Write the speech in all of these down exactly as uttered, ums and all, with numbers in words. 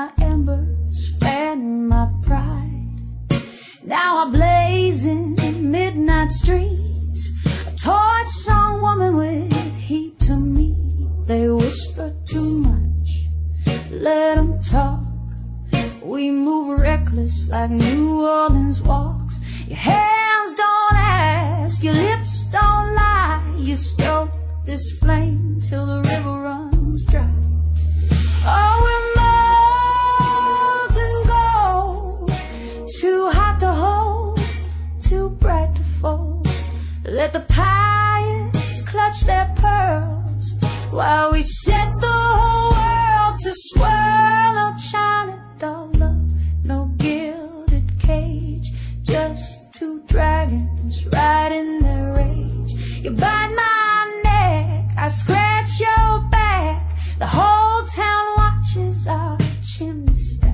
my embers, fanning my pride. Now I blaze in midnight streets, a torch on woman with heat to me. They whisper too much, let them talk. We move reckless like New Orleans walks. Your hands don't ask, your lips don't lie. You stoke this flame till the river runs dry. Oh, we're molten gold, too hot to hold, too bright to fold. Let the pious clutch their pearls while we set the whole world to swirl. No China doll love, no gilded cage, just two dragons riding their rage. You bite my neck, I scratch your back. The whole town watches our chimney stack.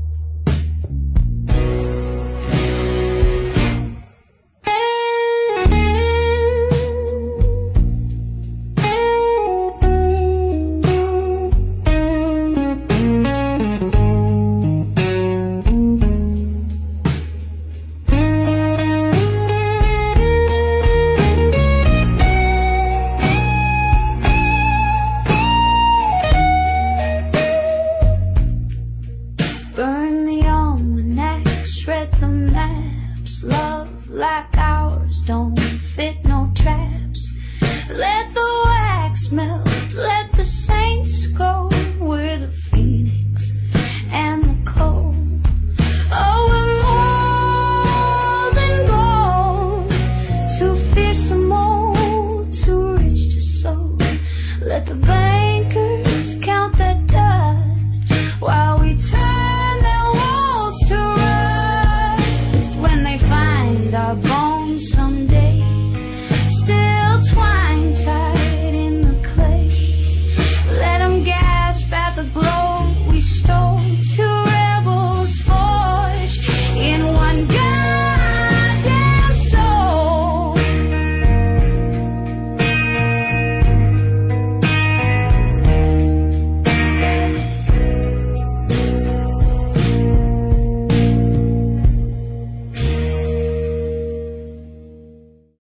Burn the almanac, shred the maps. Love like ours don't